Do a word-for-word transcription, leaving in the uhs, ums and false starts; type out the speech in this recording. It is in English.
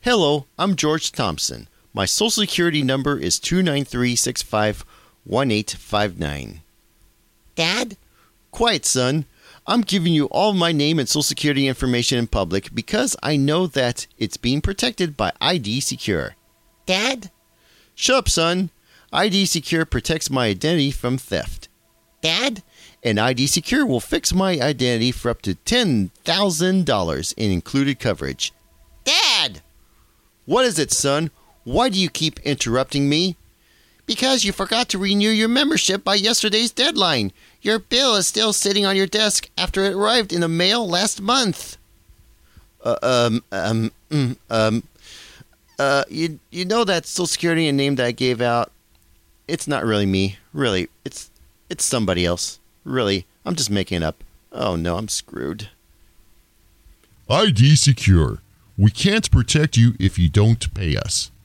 Hello, I'm George Thompson. My social security number is two nine three six five one eight five nine. Dad? Quiet, son. I'm giving you all my name and social security information in public because I know that it's being protected by I D Secure. Dad? Shut up, son. I D Secure protects my identity from theft. Dad? And I D Secure will fix my identity for up to ten thousand dollars in included coverage. Dad! What is it, son? Why do you keep interrupting me? Because you forgot to renew your membership by yesterday's deadline. Your bill is still sitting on your desk after it arrived in the mail last month. Uh, um, um, mm, um, uh, you, you know that social security and name that I gave out? It's not really me. Really, it's, it's somebody else. Really, I'm just making it up. Oh no, I'm screwed. I D Secure. We can't protect you if you don't pay us.